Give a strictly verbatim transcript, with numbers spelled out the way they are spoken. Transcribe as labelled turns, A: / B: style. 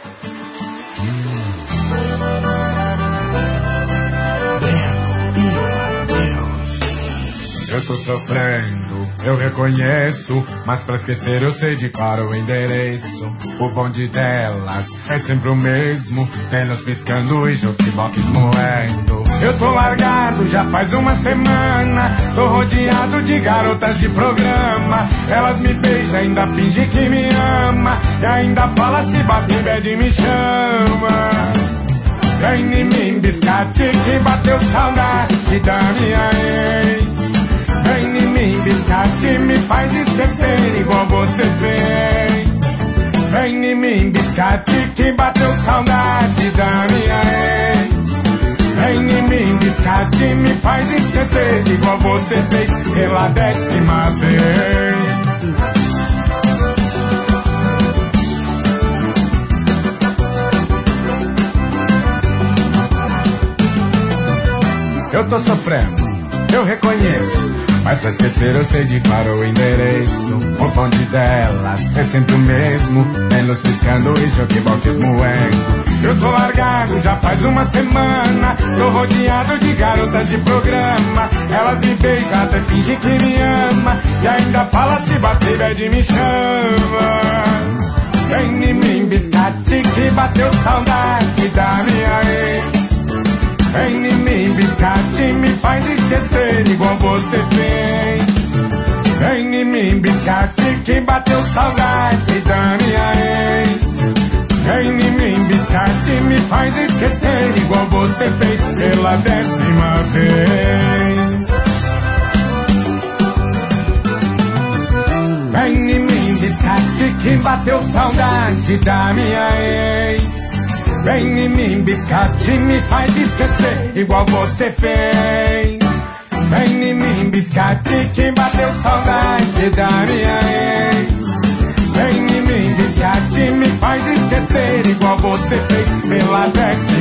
A: Eu tô sofrendo, eu reconheço, mas pra esquecer eu sei de cor o endereço. O bonde delas é sempre o mesmo, telos piscando e jukebox moendo. Eu tô largado já faz uma semana, tô rodeado de garotas de programa. Elas me beijam, ainda fingem que me ama, e ainda fala se bater bad me chama. Vem em mim, biscate, que bateu saudade da minha ex. Vem em mim, biscate, me faz esquecer igual você fez. Vem em mim, biscate, que bateu saudade da minha ex. Vem em mim, biscate, me faz esquecer igual você fez pela décima vez. Eu tô sofrendo, eu reconheço, mas pra esquecer eu sei de claro o endereço. O bonde delas é sempre o mesmo, telos piscando e jukebox moendo. Eu tô largado já faz uma semana, tô rodeado de garotas de programa. Elas me beijam, até fingem que me ama, e ainda fala se bater bad me chama. Vem em mim, biscate, que bateu saudade da minha ex. Vem em mim, biscate, me faz esquecer igual você fez. Vem em mim, biscate, que bateu saudade da minha ex. Vem em mim, biscate, me faz esquecer igual você fez pela décima vez. Vem em mim, biscate, que bateu saudade da minha ex. Vem em mim, biscate, me faz esquecer igual você fez. Vem em mim, biscate, que bateu saudade da minha ex. Vem em mim, biscate, me faz esquecer igual você fez pela décima.